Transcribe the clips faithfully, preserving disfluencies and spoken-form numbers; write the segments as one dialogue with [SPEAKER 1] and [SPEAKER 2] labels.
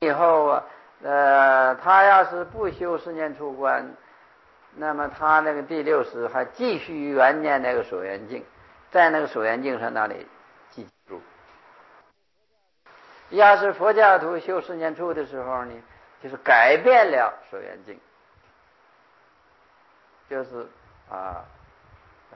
[SPEAKER 1] 以后啊，呃，他要是不修十年处观，那么他那个第六识还继续缘念那个所缘境，在那个所缘境上那里记住。要是佛教徒修十年处的时候呢，就是改变了所缘境，就是啊呃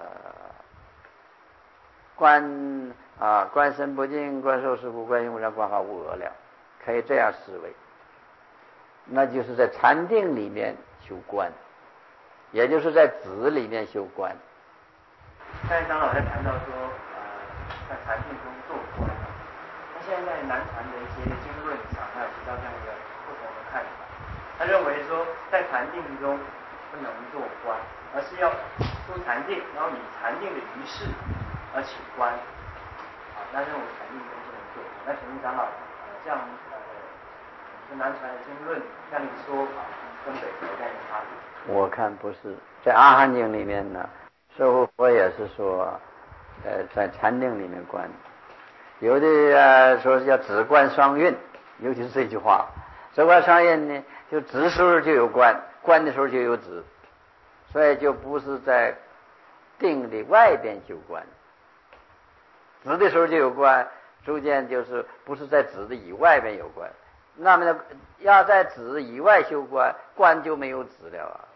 [SPEAKER 1] 观啊观身不净，观受是故，观行无常，观法无我了，可以这样思维。那就是在禅定里面修观，也就是在止里面修观。
[SPEAKER 2] 刚才长老在谈到说，呃，在禅定中做观。那现在在南传的一些经论上，他有提到这样一个不同的看法。他认为说，在禅定中不能做观，而是要出禅定，然后以禅定的仪式而起观。啊，他认为禅定中不能做。那请问长老，呃，这样呃，是南传的经论这样一个说法，跟北传这样一个差别？
[SPEAKER 1] 我看不是，在《阿含经》里面呢，师父佛也是说，呃，在禅定里面观。有的呃说是叫止观双运，尤其是这句话，止观双运呢，就止时候就有观，观的时候就有止，所以就不是在定的外边修观，止的时候就有观，逐渐就是不是在止的以外边有观。那么要在止以外修观，观就没有止了啊。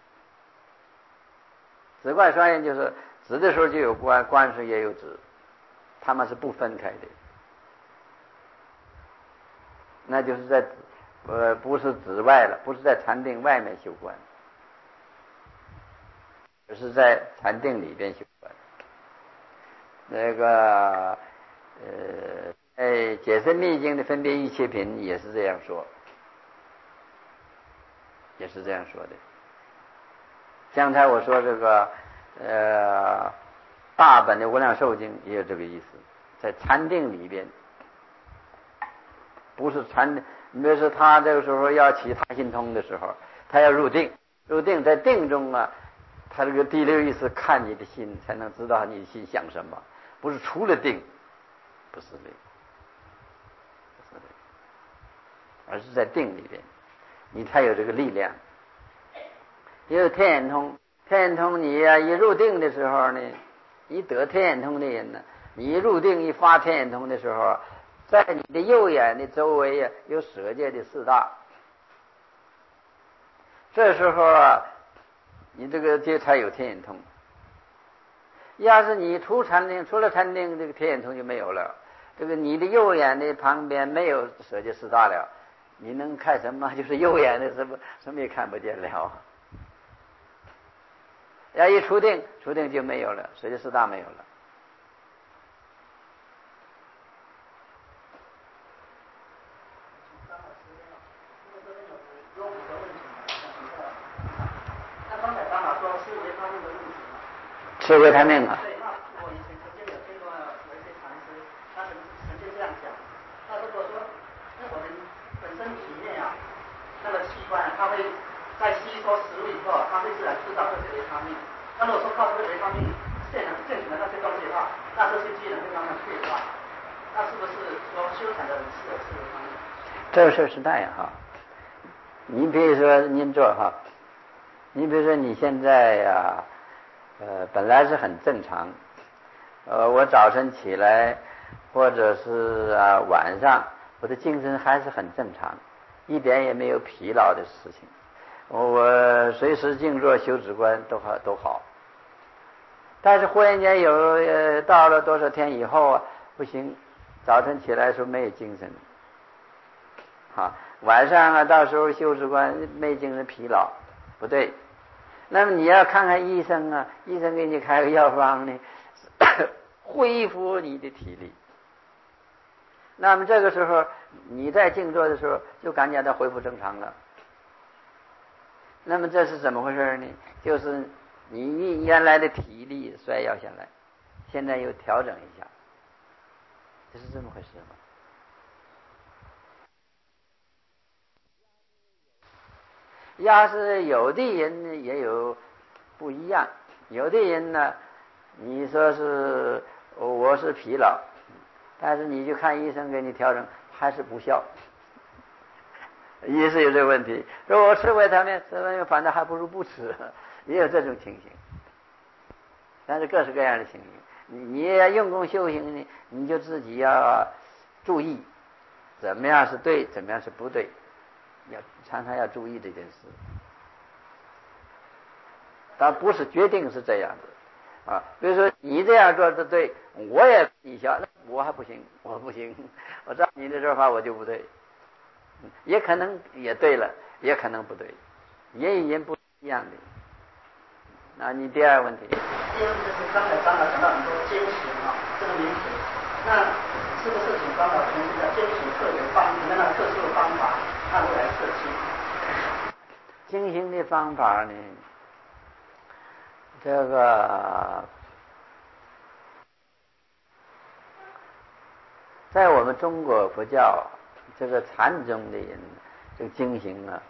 [SPEAKER 1] 止观双运就是止的时候就有观，观的时候也有止，他们是不分开的。那就是在呃不是止外了，不是在禅定外面修观，而是在禅定里边修观。那个呃哎解深密经的分别一切品也是这样说，也是这样说的。刚才我说这个呃大本的无量寿经也有这个意思，在禅定里边，不是禅，你比如说他这个时候要起他心通的时候，他要入定，入定在定中啊，他这个第六意识看你的心，才能知道你的心想什么，不是除了定，不是的，不是的，而是在定里边，你才有这个力量。也有天眼通，天眼通你呀、啊、一入定的时候呢，一得天眼通的人呢，你一入定一发天眼通的时候，在你的右眼的周围啊有舍界的四大，这时候啊，你这个这才有天眼通。要是你出禅定，除了禅定，这个天眼通就没有了。这个你的右眼的旁边没有舍界四大了，你能看什么？就是右眼的什么什么也看不见了。要一出定，出定就没有了，舍界四大没有了。是为他命啊。
[SPEAKER 3] 对，那我以前曾经有听过有一些禅师，他曾曾经这样讲，他如果说，因为我们本身体内啊，那个器官啊，它会在吸收食物以后，它会自然制造这些维他命。那如果说靠这个维他命现成现成的那些东西的话，那这些机能会慢慢退化。那是不是说修禅的人是有这个维他命？
[SPEAKER 1] 这个事是那样哈。你比如说您做哈，你比如说你现在呀、啊。呃，本来是很正常，呃，我早晨起来，或者是啊晚上，我的精神还是很正常，一点也没有疲劳的事情，我随时静坐修止观都好都好。但是忽然间有呃到了多少天以后啊，不行，早晨起来的时候没有精神，好，晚上啊到时候修止观没精神疲劳，不对。那么你要看看医生啊，医生给你开个药方呢，恢复你的体力。那么这个时候你在静坐的时候就感觉到恢复正常了。那么这是怎么回事呢？就是你原来的体力衰要下来，现在又调整一下，这是这么回事吗？要是有的人呢也有不一样，有的人呢你说是我是疲劳，但是你去看医生给你调整还是不效， 也是有这个问题。说我吃维他命，吃维他命反正还不如不吃，也有这种情形。但是各式各样的情形，你你要用功修行呢，你就自己要注意，怎么样是对，怎么样是不对，要常常要注意这件事。但不是决定是这样的啊。比如说你这样做的对，我也你想，我还不行，我不行，我照你的做法我就不对，也可能也对了，也可能不对，人与人不一样的。那你第二个问题，
[SPEAKER 3] 第二个就是刚才长老讲到很多修行啊，这个名词，那是不是请长老从这个修行特有方面那特殊的方法，那如来设计？
[SPEAKER 1] 修行的方法呢，这个在我们中国佛教这个禅宗的人，这个经行啊，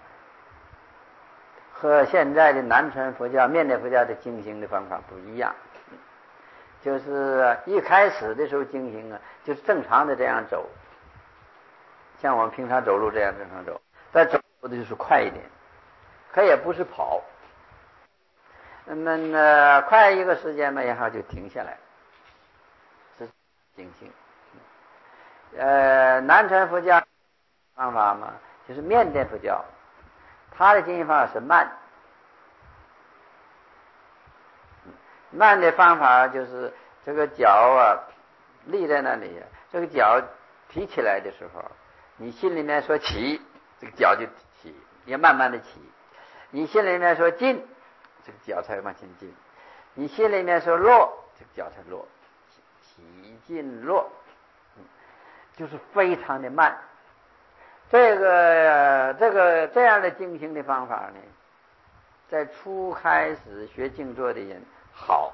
[SPEAKER 1] 和现在的南传佛教、面点佛教的经行的方法不一样。就是一开始的时候经行啊，就是正常的这样走，像我们平常走路这样正常走，但走的就是快一点，可也不是跑。那么呢，快一个时间嘛，然后就停下来，是经行。呃，南传佛教方法嘛，就是面点佛教，它的经行方法是慢。慢的方法就是这个脚啊立在那里，这个脚提起来的时候，你心里面说起，这个脚就起，也慢慢的起。你心里面说进，这个脚才往前进。你心里面说落，这个脚才落。起进落，就是非常的慢。这个这个这样的经行的方法呢，在初开始学静坐的人好，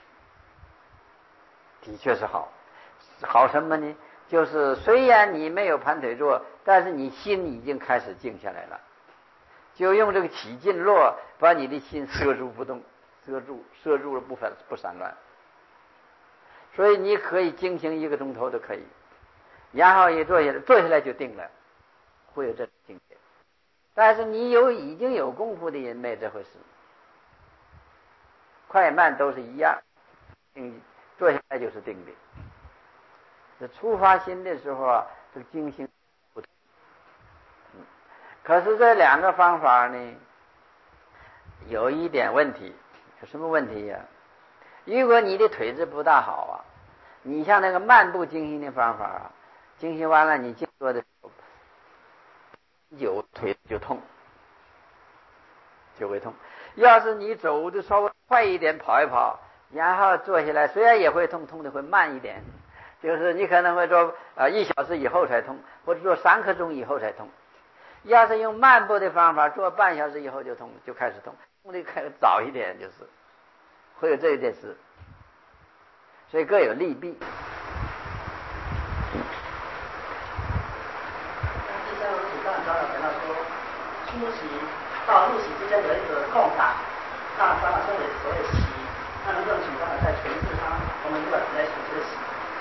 [SPEAKER 1] 的确是好。好什么呢？就是虽然你没有盘腿坐，但是你心已经开始静下来了，就用这个起进落把你的心摄住不动，摄住摄住了不反不散乱。所以你可以经行一个钟头都可以，然后一坐下来，坐下来就定了，会有这种境界。但是你有已经有功夫的人没这回事，快慢都是一样，嗯，坐下来就是定的。这出发心的时候啊，这个经行不同。嗯，可是这两个方法呢，有一点问题。有什么问题呀、啊？如果你的腿子不大好啊，你像那个慢步经行的方法啊，经行完了你静坐的时候，有腿就痛，就会痛。要是你走的稍微快一点，跑一跑，然后坐下来，虽然也会痛，痛的会慢一点，就是你可能会做呃一小时以后才痛，或者做三刻钟以后才痛。要是用慢步的方法，做半小时以后就痛，就开始痛，痛的开始早一点，就是会有这一件事。所以各有利弊。
[SPEAKER 3] 第三个问题，刚才长老讲到说，初习到入习之间有一个空档，那长老称为所谓习，那能不能请长老再诠释它？我们如何来解释习？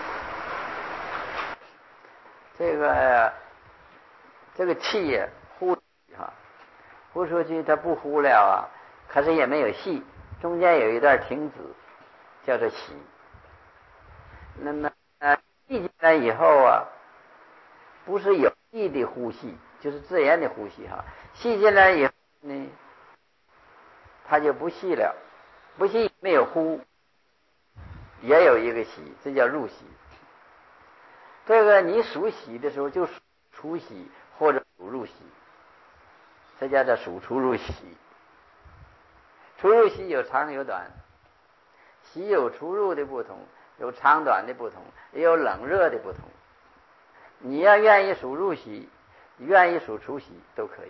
[SPEAKER 1] 这个这个气也呼哈，呼出去它不呼了啊，可是也没有息，中间有一段停止，叫做息。那么呃，吸进来以后啊，不是有意的呼吸，就是自然的呼吸哈。吸进来以后呢，它就不吸了，不吸没有呼，也有一个息，这叫入息。这个你数息的时候就数出息或者数入息，这叫做数出入息。出入息有长有短，息有出入的不同。有长短的不同，也有冷热的不同。你要愿意数入息，愿意数出息都可以。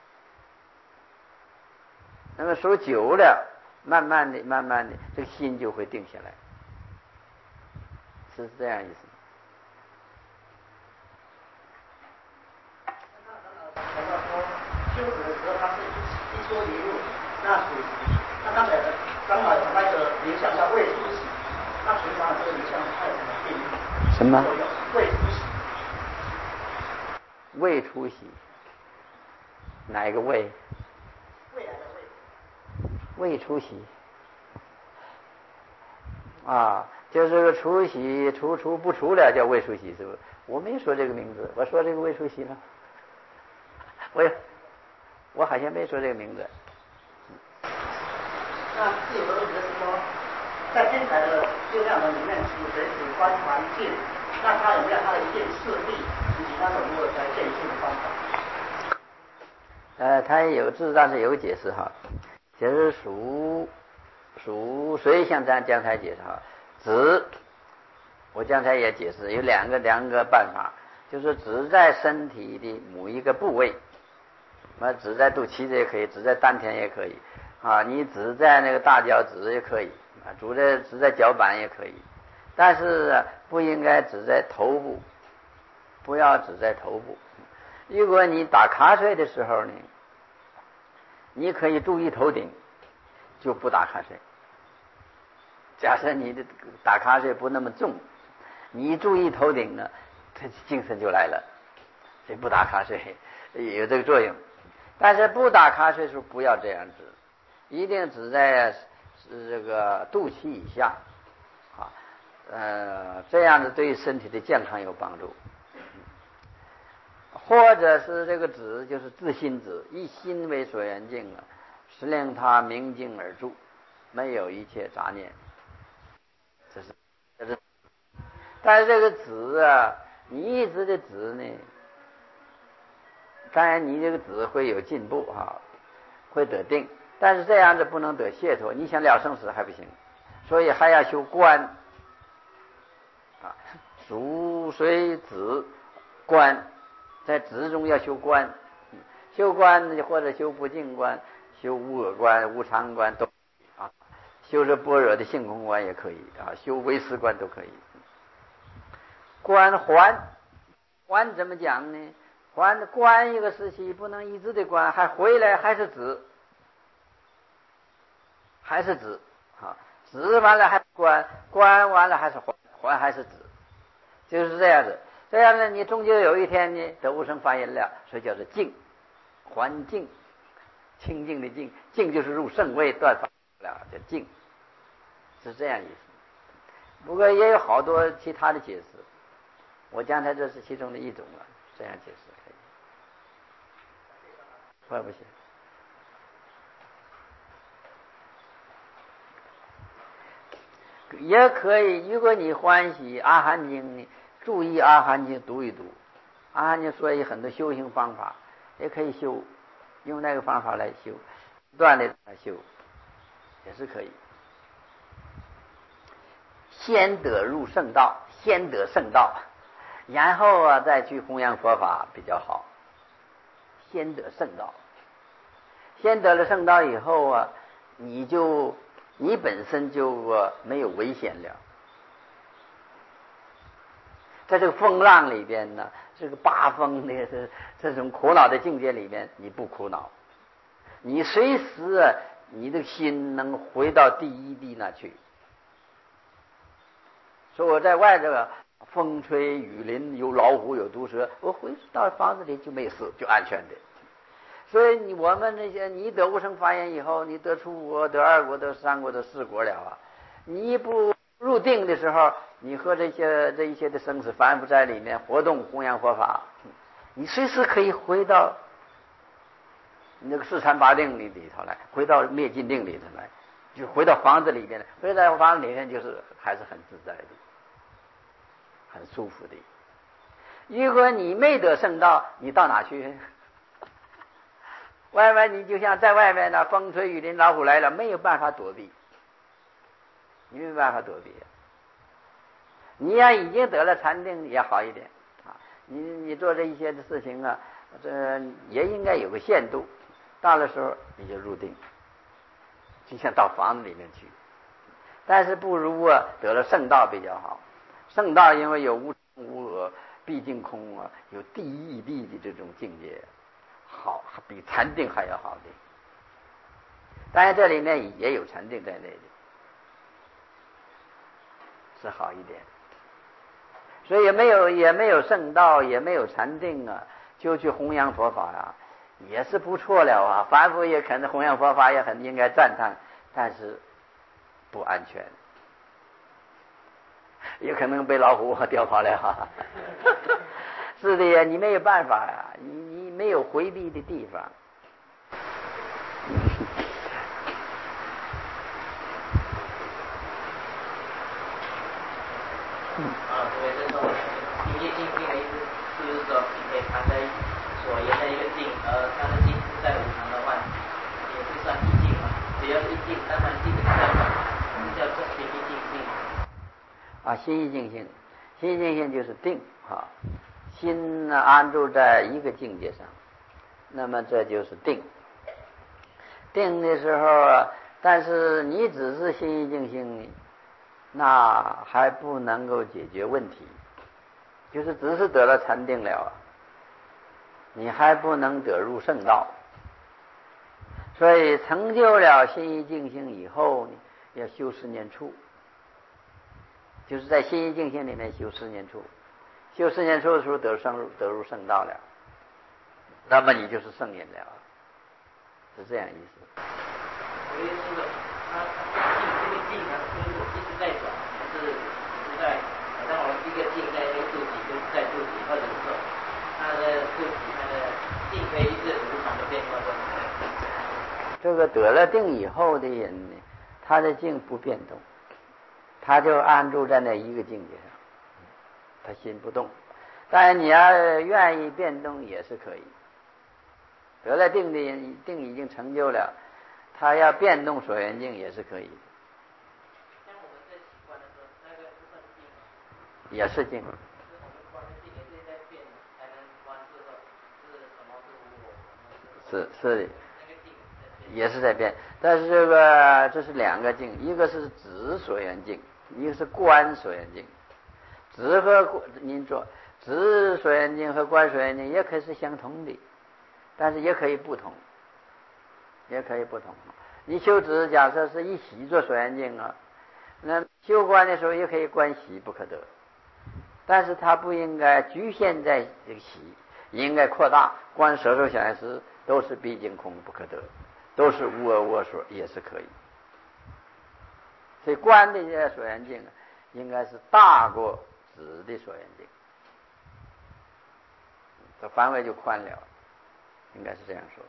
[SPEAKER 1] 那么数久了，慢慢的、慢慢的，这个心就会定下来，是这样意思。
[SPEAKER 3] 讲到说修止的时候，它是一一出一入，那属于那刚才刚好讲那个冥想叫未出息。那平常这个冥想它有什么定义？
[SPEAKER 1] 什么？
[SPEAKER 3] 未出息。
[SPEAKER 1] 未出息。 哪一个未？
[SPEAKER 3] 未来的
[SPEAKER 1] 未。未出席。啊，就是个出席，出出不出了叫未出席，是不是？我没说这个名字，我说这个未出席吗？我也，我好像没说这个名字。
[SPEAKER 3] 那第五个问题就是说，在天台的修量的里面，主随只观环境，那它有没有它的一定势力，以及它有没有在见性的方法？
[SPEAKER 1] 呃，它有字上是有个解释哈，解释属属随像咱刚才解释哈，指我刚才也解释有两个两个办法，就是指在身体的某一个部位，那指在肚脐子也可以，指在丹田也可以啊，你指在那个大脚趾也可以啊，指在指在脚板也可以，但是不应该指在头部，不要指在头部。如果你打瞌睡的时候呢，你可以注意头顶，就不打瞌睡。假设你的打瞌睡不那么重，你注意头顶呢，他精神就来了，所以不打瞌睡有这个作用。但是不打瞌睡的时候不要这样指，一定指在这个肚脐以下啊，呃，这样子对身体的健康有帮助。或者是这个指就是自心指，以心为所缘境啊，使令他明镜而住，没有一切杂念。这是这是，但是这个指啊，你一直的指呢，当然你这个指会有进步啊，会得定，但是这样子不能得解脱，你想了生死还不行，所以还要修观啊，属随指观。在指中要修观，修观或者修不净观、修无我观、无常观都啊，修这般若的性空观也可以啊，修唯识观都可以。观还还怎么讲呢？还观一个时期不能一直的观，还回来还是指，还是指啊，指完了还观，观完了还是还，还还是指，就是这样子。这样呢，你终究有一天呢得无生法忍了，所以叫做净，还净，清净的净，净就是入圣位断法了，叫净，是这样意思。不过也有好多其他的解释，我刚才这是其中的一种了，这样解释可以，会不行？也可以，如果你欢喜阿含经呢，注意阿含经读一读，阿含经所以很多修行方法也可以修，用那个方法来修，不断的来修也是可以。先得入圣道，先得圣道，然后啊再去弘扬佛法比较好。先得圣道，先得了圣道以后啊，你就你本身就、啊、没有危险了。在这个风浪里边呢，这个八风的这这种苦恼的境界里面，你不苦恼，你随时啊，你的心能回到第一地那去。说我在外头风吹雨淋，有老虎有毒蛇，我回到房子里就没事，就安全的。所以你我们那些你得无生法忍以后，你得出国得二国得三国得四国了啊，你不入定的时候，你和这些这一些的生死反复在里面活动弘扬佛法，你随时可以回到那个四禅八定里里头来，回到灭尽定里头来，就回到房子里面来，回到房子里面就是还是很自在的，很舒服的。如果你没得圣道，你到哪去？外面你就像在外面呢，风吹雨淋老虎来了，没有办法躲避，你没有办法躲避。你要已经得了禅定也好一点啊，你你做这一些的事情啊，这也应该有个限度，到了时候你就入定，就像到房子里面去。但是不如啊得了圣道比较好，圣道因为有无无我毕竟空啊，有第一义谛的这种境界，好比禅定还要好的。当然这里面也有禅定在内的，是好一点。所以也没有也没有圣道，也没有禅定啊，就去弘扬佛法啊， 也是不错了啊，凡夫也可能弘扬佛法也很应该赞叹，但是不安全，也可能被老虎叼跑了。是的呀，你没有办法呀，你你没有回避的地方。
[SPEAKER 4] 啊，所以这种心意静静的意思，是不是说你可以藏在所言的一个静，而它的静是在无常的话，也是算一静嘛？只要一静，当然静是在嘛，叫做心意静静。
[SPEAKER 1] 啊，心意静心，心意静心就是定啊，心呢安住在一个境界上，那么这就是定。定的时候啊，但是你只是心意静心，那还不能够解决问题，就是只是得了禅定了，你还不能得入圣道。所以成就了心意静心以后，要修十年处，就是在心意静心里面修十年处，修十年处的时候得生得入圣道了，那么你就是圣人了，是这样意思。
[SPEAKER 4] 我的意思是，它它静这个静呢，就是一直在转，还是一直在，好像我们一个静在那个肚脐，就是在肚脐，或者是说它的肚脐，它的静可以一直无常的变化中。
[SPEAKER 1] 这个得了定以后的人呢，他的静不变动，他就安住在那一个境界上，他心不动。当然你要愿意变动也是可以，得了定的人，定已经成就了，他要变动所缘境也是可以的。
[SPEAKER 4] 像我们在习惯的时候，那个不算静嘛？
[SPEAKER 1] 也是静。
[SPEAKER 4] 是我们观的静也是在变，才能观是说是什么是无我。
[SPEAKER 1] 是是的。
[SPEAKER 4] 那个静
[SPEAKER 1] 也是在变，但是这个这是两个境，一个是止所缘境，一个是观所缘境。止和您说止所缘境和观所缘境也可以是相同的，但是也可以不同，也可以不同。你修止假设是一习做所缘境啊，那修观的时候也可以观习不可得，但是它不应该局限在这个习，应该扩大。观舍受想行识都是毕竟空不可得，都是无我我所，也是可以。所以观的这些所缘境应该是大过止的所缘境，这范围就宽了，应该是这样说。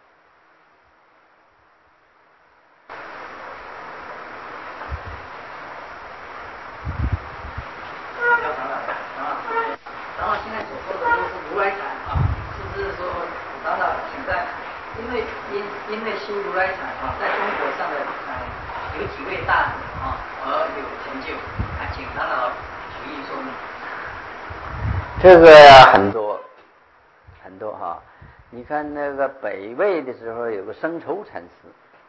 [SPEAKER 3] 长老现在所说的都是如来禅啊，是不是说长老请在，因为因因为修如来禅啊，在中国上的呃有几位大德啊而有成就，啊，请长老举例说明。
[SPEAKER 1] 这个呀很多很多哈，你看那个北魏的时候有个生筹禅师，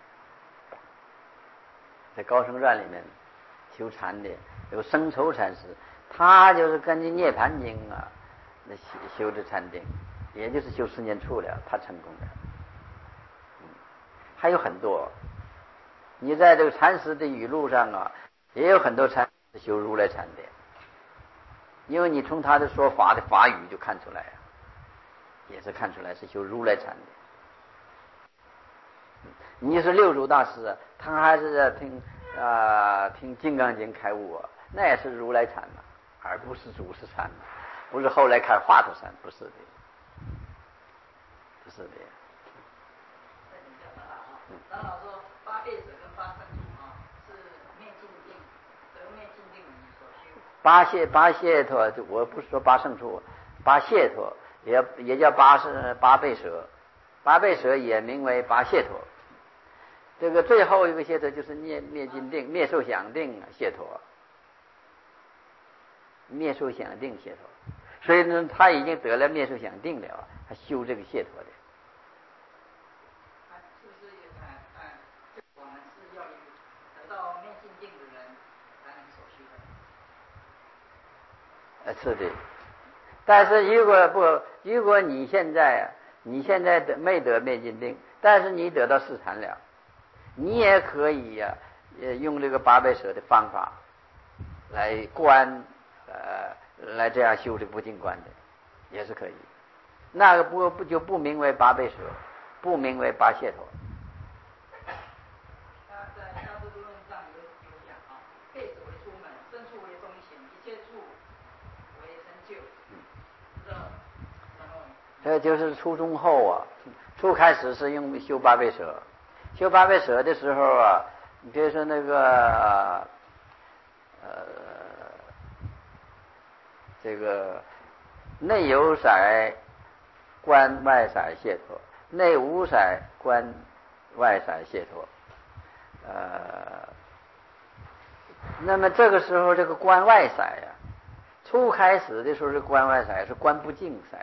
[SPEAKER 1] 在高僧传里面修禅的有生筹禅师，他就是根据涅盘经啊那修的禅定，也就是修十年处了，他成功的。嗯，还有很多，你在这个禅师的语录上啊，也有很多禅师修如来禅的，因为你从他的说法的法语就看出来啊，也是看出来是修如来禅的。你是六祖大师，他还是在听啊、呃、听金刚经开悟啊，那也是如来禅嘛，而不是祖师禅嘛，不是后来开华佗禅，不是的，不是的。
[SPEAKER 3] 长老说八倍者跟八圣主啊是灭尽定，得灭尽定所修。
[SPEAKER 1] 八解八解脱，我不是说八圣处，八解脱也也叫八是八倍舍，八倍舍也名为八解脱。这个最后一个解脱就是灭灭尽定、灭受想定解脱，灭受想定解脱。所以呢，他已经得了灭受想定了，他修这个解脱的。
[SPEAKER 3] 是不是呃呃，我们是要有得到灭尽定的人才能所修的？
[SPEAKER 1] 呃，是的。但是如果不，如果你现在你现在得没得灭尽定，但是你得到四禅了，你也可以呀、啊，用这个八倍舍的方法来观，呃，来这样修这不净观的，也是可以。那个不不就不名为八倍舍， 不名为八解脱。
[SPEAKER 3] 他在大智度论上有有讲啊，背手为出门，身处为中显，一切处为成就。这然后
[SPEAKER 1] 这就是初中后啊，初开始是用修八倍舍，修八倍舍的时候啊，你比如说那个呃这个内有色观外色解脱，内无色观外色解脱。呃，那么这个时候这个观外色呀，初开始的时候是观外色，是观不净色。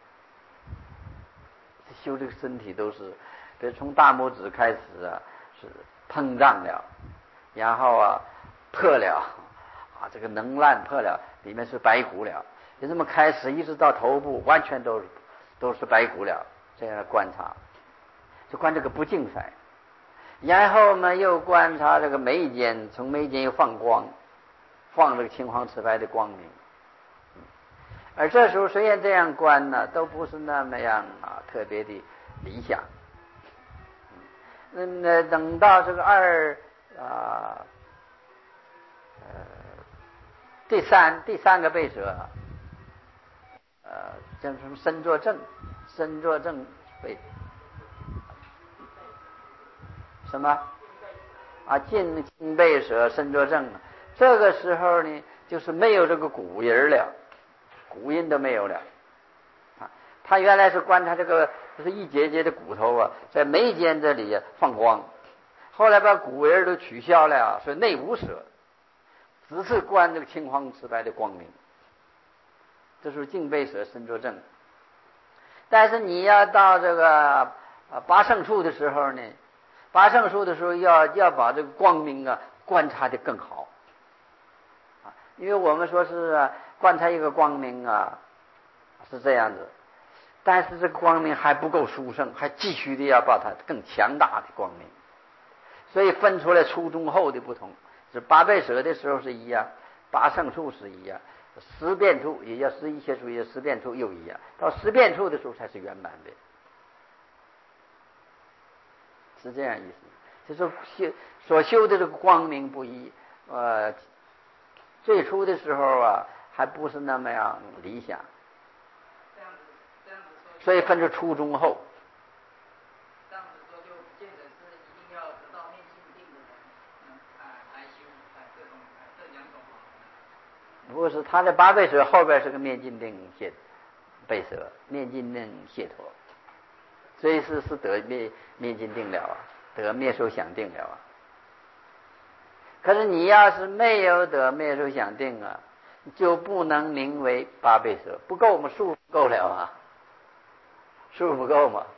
[SPEAKER 1] 修这个身体都是，比如从大拇指开始啊，是膨胀了，然后啊破了啊，这个能烂破了，里面是白骨了。就这么开始，一直到头部，完全都是都是白骨了。这样观察，就观这个不净色。然后呢，又观察这个眉间，从眉间又放光，放这个青黄赤白的光明。而这时候虽然这样观呢，都不是那么样啊特别的理想。嗯，那等到这个二啊呃第三第三个倍舍，呃叫什么身作正，身作正倍什么啊尽尽倍舍身作正，这个时候呢，就是没有这个骨音了。骨音都没有了啊！他原来是观察这个，就是一节节的骨头啊，在眉间这里放光，后来把骨音都取消了，所以内无舍，只是观这个青黄赤白的光明。这是净倍舍身作正。但是你要到这个八圣处的时候呢，八圣处的时候要要把这个光明啊观察得更好啊，因为我们说是啊。观察一个光明啊，是这样子，但是这个光明还不够殊胜，还继续的要把它更强大的光明，所以分出来初中后的不同。是八倍舍的时候是一样，八圣处是一样，十变处也叫十一切处，也十变处又一样，到十变处的时候才是圆满的，是这样意思。就是修所修的这个光明不一，呃，最初的时候啊。还不是那么样理想，
[SPEAKER 3] 这样子这样子说，
[SPEAKER 1] 所以分出初中后。
[SPEAKER 3] 这样子说就变成是一定要得到面性定的人，嗯啊来修啊这种啊这两种法门。
[SPEAKER 1] 不是，他的八倍舍后边是个面尽定解倍舍，面尽定解脱，所以是是得面面尽定了啊，得灭受想定了啊。可是你要是没有得灭受想定啊，就不能名为八倍舍，不够嘛，数不够了啊，数不够嘛。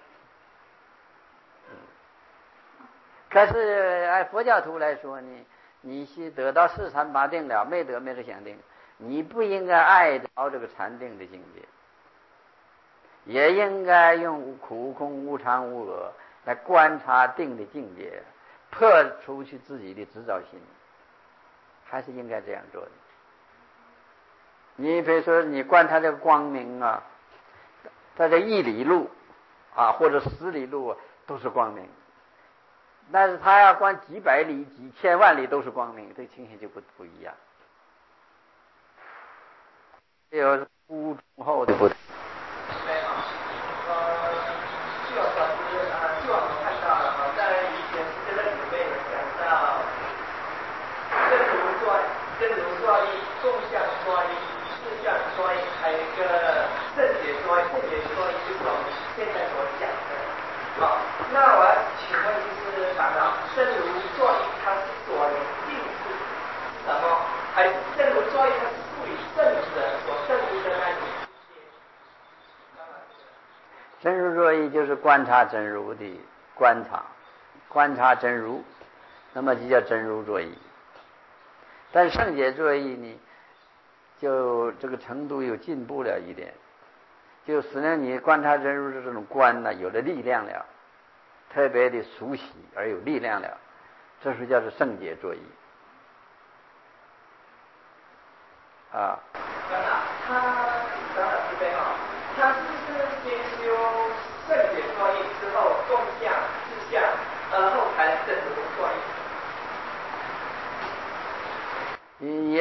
[SPEAKER 1] 可是按佛教徒来说呢，你是得到四禅八定了，没得灭受想定，你不应该爱着这个禅定的境界，也应该用苦空无常无我来观察定的境界，破除去自己的执着心，还是应该这样做的。你比如说你观察这个光明啊，在这一里路啊或者十里路啊都是光明，但是他要观几百里几千万里都是光明，这情形就不不一样，这有初中后的不同。
[SPEAKER 4] 对啊，呃，据我所知啊，据我们看到了啊，在以前这个里面有讲到真如作真如作意、共相作意、事相作意，还有一个正解作意。正解作意就是我们现在所讲的。好，那我要请问就是长老，真如作意它是所定是什么？还是真如作意它是属于圣者所证悟的那种境界？
[SPEAKER 1] 真如作意就是观察真如的观察，观察真如，那么就叫真如作意。但圣解作意呢，就这个程度又进步了一点，就使得你观察真如的这种观呢，有了力量了，特别的熟悉而有力量了，这是叫做圣解作意啊。
[SPEAKER 4] 长老，他长老这边啊，他是不是先修圣解作意之后，共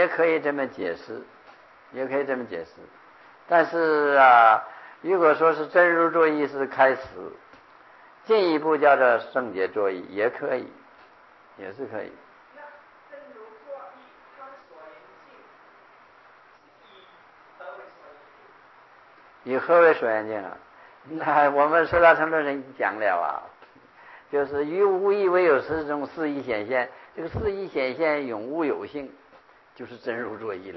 [SPEAKER 1] 也可以这么解释，也可以这么解释。但是啊，如果说是真如作意是开始，进一步叫做圣解作意也可以，也是可以。
[SPEAKER 2] 那真如作意，它所缘境是以何为所缘境？
[SPEAKER 1] 以何为所缘境啊？那我们十大乘论人已经讲了啊，就是于无意为有时中四义显现，这个四义显现永无有性，就是真如作意了。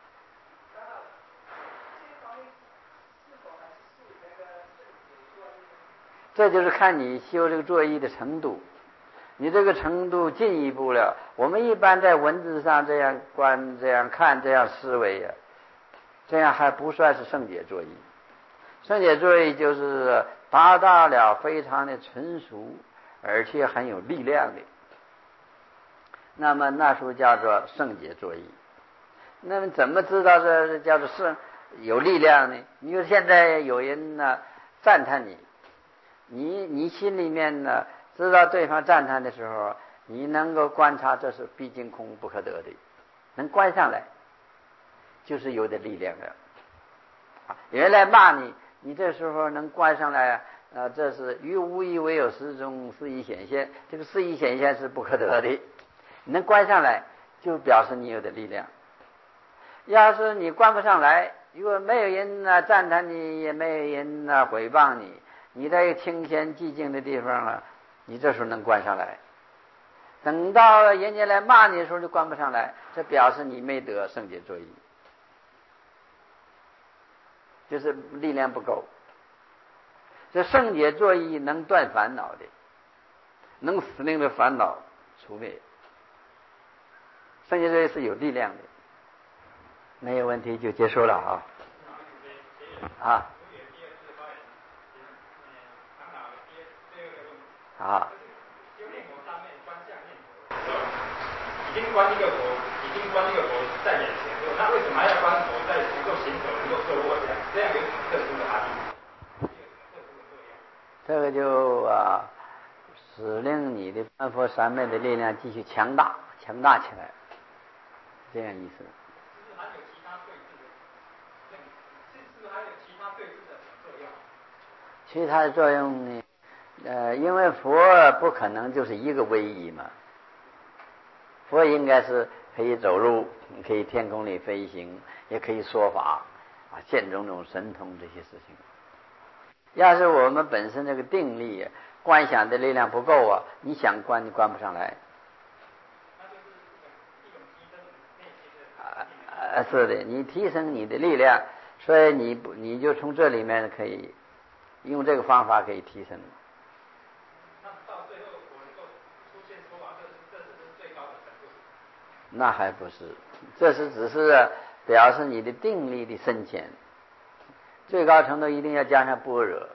[SPEAKER 1] 这就是看你修这个作意的程度，你这个程度进一步了。我们一般在文字上这样观、这样看、这样思维呀、啊，这样还不算是圣解作意。圣解作意就是达到了非常的纯熟，而且很有力量的，那么那时候叫做圣解作意。那么怎么知道这叫做圣有力量呢？你说现在有人呢赞叹你。你你心里面呢知道对方赞叹的时候，你能够观察这是毕竟空不可得的，能观上来就是有点力量了。有人来骂你，你这时候能观上来啊，这是于无意为有时中四义显现，这个四义显现是不可得的，你能观上来就表示你有点力量。要是你观不上来，如果没有人呢赞叹你，也没有人呢诽谤你，你在一个清闲寂静的地方啊，你这时候能观上来。等到人家来骂你的时候就观不上来，这表示你没得圣解作意，就是力量不够。这圣解作意能断烦恼的，能使令的烦恼除灭。圣解作意是有力量的。没有问题就结束了啊。啊。啊。
[SPEAKER 5] 已经观一个佛，已经观一个佛在眼前，那为什么还要观佛在能够行走、能够坐卧这样？这样有什么特殊的含义？
[SPEAKER 1] 这个就啊，使令你的观佛三昧的力量继续强大，强大起来，这样意思。
[SPEAKER 5] 是不是还有其他对治的？是不是还有其他对治的作用？
[SPEAKER 1] 其他的作用呢？呃，因为佛不可能就是一个唯一嘛。佛应该是可以走路，可以天空里飞行，也可以说法啊，现种种神通这些事情。要是我们本身这个定力、观想的力量不够啊，你想观你观不上来。啊，是的，你提升你的力量，所以你不你就从这里面可以用这个方法可以提升。那还不是，这是只是表示你的定力的深浅，最高程度一定要加上般若。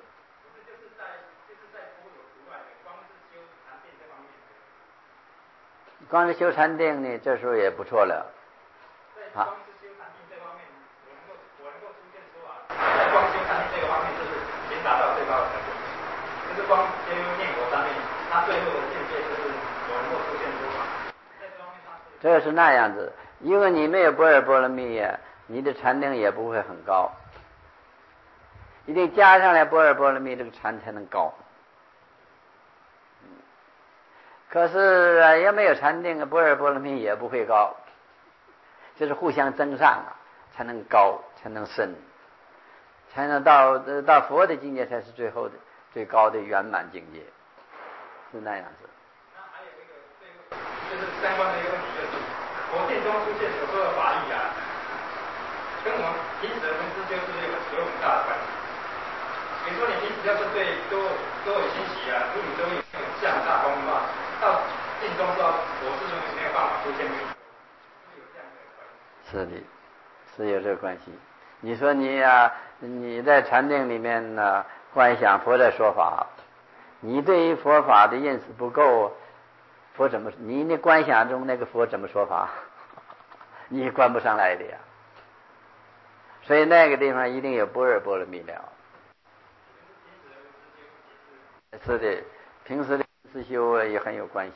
[SPEAKER 1] 光是修禅定呢，这时候也不错了。啊。光是修禅定这方面，我能够我能够出现说啊，在光修禅定这个方面，就是已经达到最高的程度。就是光修念佛上面，它最后的境界就是我能够出现说法。这是那样子，因为你没有般若波罗蜜呀，你的禅定也不会很高。一定加上来般若波罗蜜，这个禅才能高。可是啊，也没有禅定，般若波罗蜜也不会高，就是互相增上啊，才能高，才能深，才能到到佛的境界，才是最后的最高的圆满境界，是那样子。
[SPEAKER 5] 那还有一个最后就是相关的一个问题，就是佛经中出现所说的法义啊，跟我们平时的文思就是有有很大的关系。比如说你平时要是对多多有欣喜啊，如你都有向大功的话，到定中说我是没有办法出现这个，是有这样的关系。
[SPEAKER 1] 是的，是有这个关系。你说你呀、啊，你在禅定里面呢，观想佛在说法，你对于佛法的认识不够，佛怎么你那观想中那个佛怎么说法，你也观不上来的呀。所以那个地方一定有般若波罗蜜了。是的，平时的思修也很有关系。